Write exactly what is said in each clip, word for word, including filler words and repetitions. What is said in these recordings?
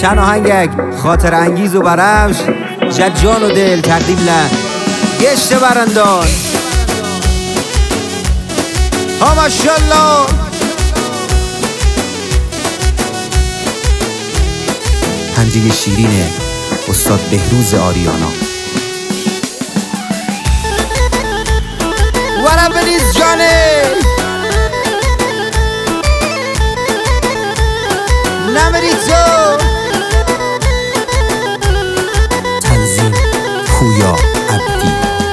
چند آهنگک خاطر انگیز و برفش جد جان و دل تقدیم لن گشت برندان ها ماشالله. پنجه شیرین استاد بهروز آریانا. ورم بریز جانه نمری تو. تنظیم پویا عبدی.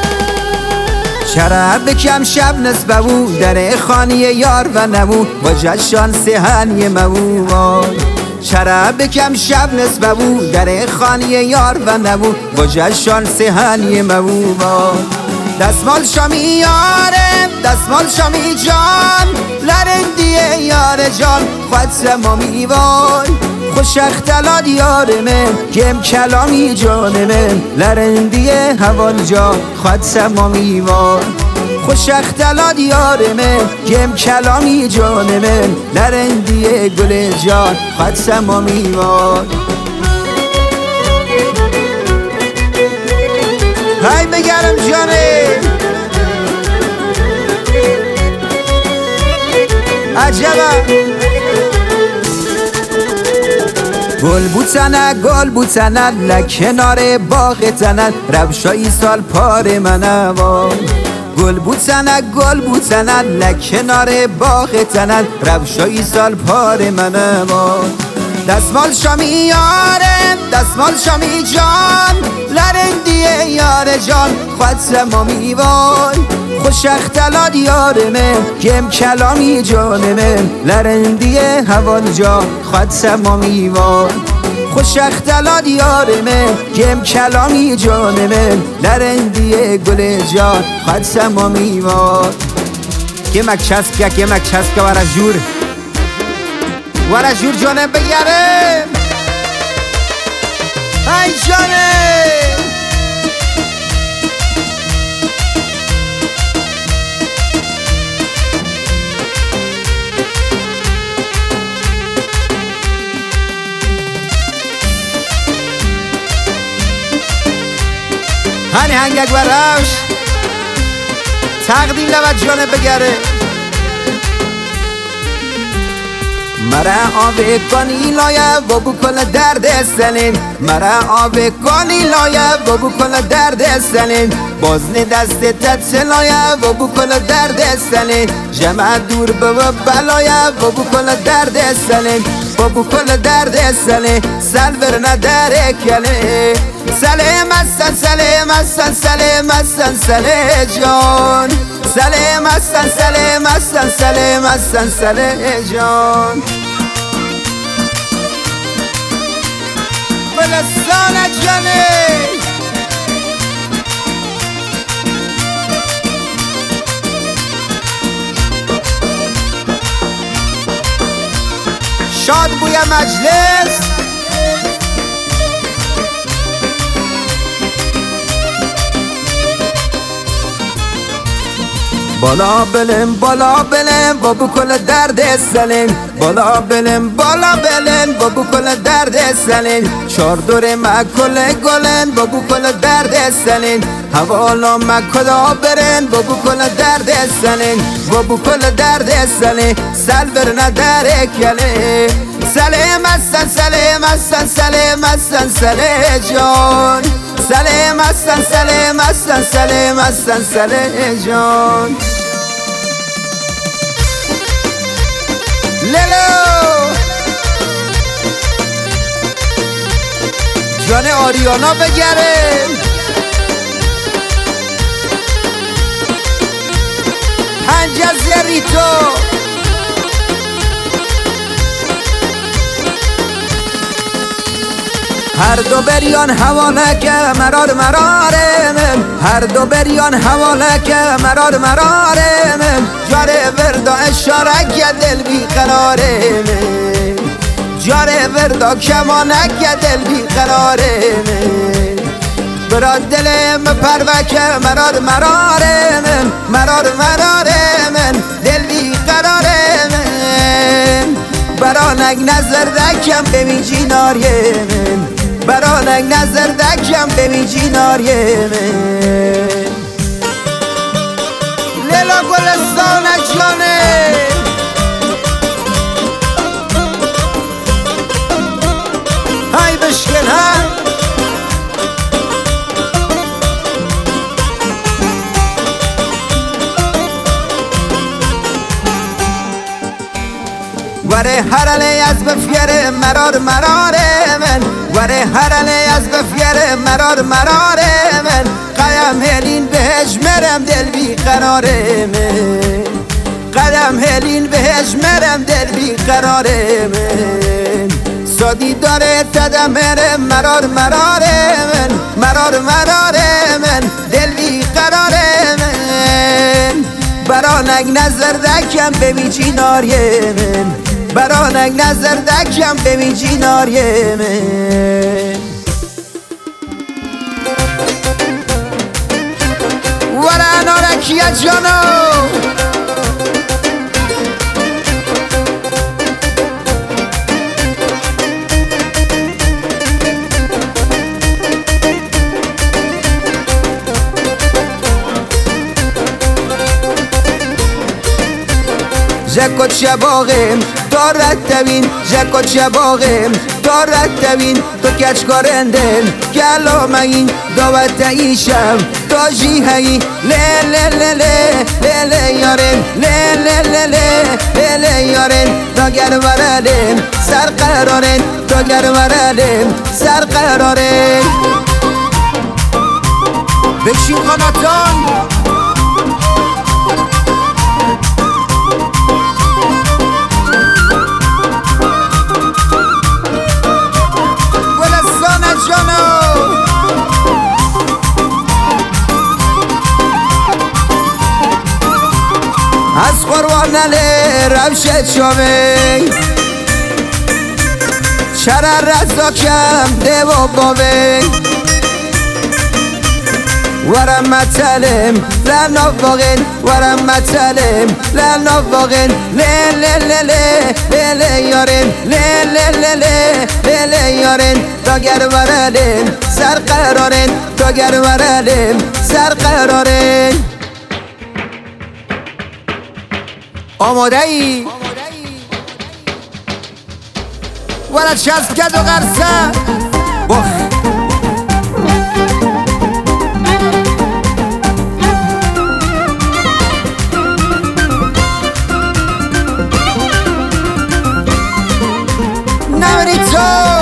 چرا بکم شب نصف بو در خانی یار و نمو با جشان سهنی ممو. چرا بکم شب نصف بو در خانی یار و نمو با جشان سهنی ممو. دستمال شامی یارم دستمال شامی جان لرندی یار جان خود سمامی وای خوش اختلاد یار من گم کلامی جان من لرندی حوال جان خود سمامی وای خوش اختلاد یار من گم کلامی جان من لرندی گل جان خود سمامی وای. های بگرم جانه عجبا. گل بوتنه گل بوتنه لکنار باغ تنه روشایی سال پار منه وای. گل بوتنه گل بوتنه لکنار باغ تنه روشایی سال پار منه وای. دستمال شامی یارم دستمال شامی جان لرندی یار جان خود سمامی وای خوش اختلاد یار من گم کلامی جان من لرندی حوال جان خود سمامی وای خوش اختلاد یار من گم کلامی جان من لرندی گل جان خود سمامی وای. که مکشست که که مکشست که ورا جور ورا جور جانه بگرم ای جانه. هنی هنگک برش تقدیم لبت جانه بگره. مرا آوه کنی لایه و بکل درد سنین مرا آوه کنی لایه و بکل درد سنین بازن دست تت لایه و بکل درد سنین جمع دور به بلایه و بکل درد سنین و بکل درد سنین سلور نداره کله سلام هستن سلام هستن سلام هستن سله جان سلام هستن سلام هستن سلام هستن سله جان. بلستان جانه شاد بوی مجلس بالا بلم بالا بلم با بکل درد سلیم بالا بلم بالا بلم با بکل درد سلیم چار دور مکل گلن با بکل درد سلیم حوالا مکلا برن با بکل درد سلیم با بکل درد سلیم سلور نداره کله سلیم هستن سلیم هستن سلیم هستن سله جان سلیم هستن سلیم هستن سلیم هستن سله جان. لیلو جان آریانا بگره پنجه ریتو هر دو بریان حواله که مرار مراره من هر دو بریان حواله که مرار مراره من جاره وردا اشاره که دل بی قراره من جاره وردا کمانه که دل بی قراره من برا دلم پروه که مرار مراره من مرار مراره من دل بی قراره من برانک نظر دکم ببین جیناریه من برانک نظر دکم ببین جیناریه من لیلا گلستان جانه های بشکن ها وره هرله از بفیر مرار مرار من وره هرله از بفیر مرار مرار من قدم هلین بهش مرم دل بی قرار من قدم هلین بهش مرم دل بی قرار من سادی داره تدمر مرار مرار من مرار مرار من دل بی قرار من برانک نظر دکم ببین جیناریه من برانک نظر دکم ببین جیناریه من ورا نارکیه جانو جکو چه باغم دارد دوین جکو چه باغم دارد دوین تو کچ کارندن گلام این داوت ایشم تاجی هی لی لی لی لی لی یارن لی لی لی لی لی یارن داگر ورالم سر قرارن داگر ورالم سر قرارن بشین قناتان از قربان نله روشت شوی چرا رزاکم دیو باوی ورم متلم لنا باغن ورم متلم لنا باغن لی لی لی لی لی یارن لی لی لی لی لی یارن داگر ورالم سر قرارن داگر ورالم سر قرارن آماده ای؟ ولد شست کد و غرصه بخ نوری تو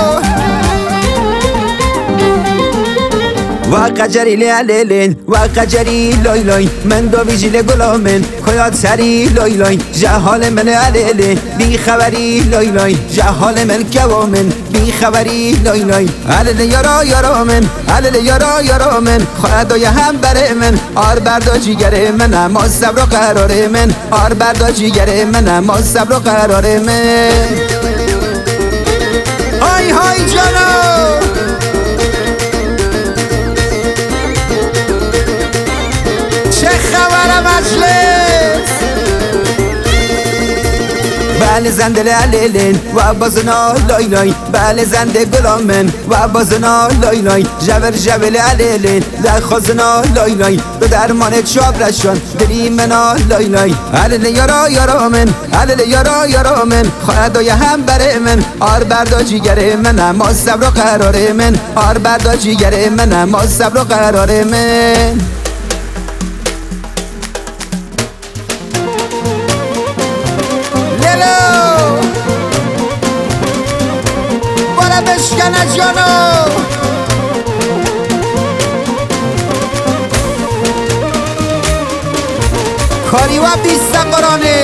و قجری لیلین و قجری لای لای من دو بیجیل گلامن کیاد سری لای لای جهال من علیلی بی خبری لای لای جهال من کوامن بی خبری لای لای علیلی یارا یارا من علیلی یارا یارا من خدای هم بره من آر بردا جیگر من اما صبر و قرار من آر بردا جیگر من اما صبر و قرار من های های جانو بله زنده لالین و بازنا لای لای بله زنده گلامن و بازنا لای لای جبر جبر لالین در خازنا لای لای به درمان چاب رشان دلی منا لای لای علیل یارا یارا من علیل یارا یارا من خدای هم بره من آر بردا جیگر من اما صبر و قرار من آر بردا جیگر من اما صبر و قرار من بشکنه جانو کاری و بیست قرانه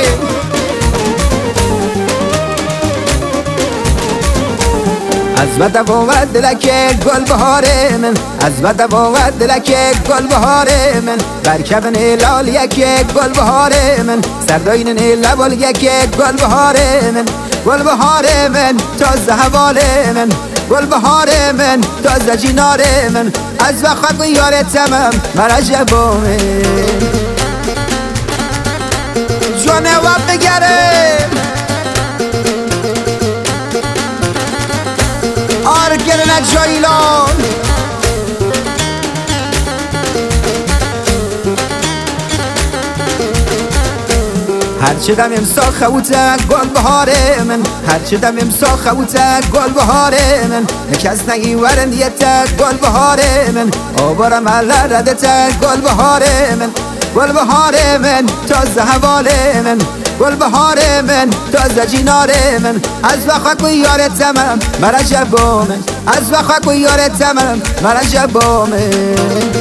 از بد و دلک گل بهاره من از بد و دلک گل بهاره من برکبن لال یک گل بهاره من سرداین لبال یک گل بهاره من گل بهاره من تازه حواله من گل بهاره من تازه جیناره من از وقت یار تمام مرجبامه جانه و بگره جایلان هرچه دم امسا خوته گل بهاره من هرچه دم امسا خوته گل بهاره من کس نگی ورندیت گل بهاره من آبارم علا ردت گل بهاره من گل بهاره من تازه حواله من گل بهاره من تازه جیناره من از وقت و یارتم مرا جبا من از وقت و یارتم مرا جبا من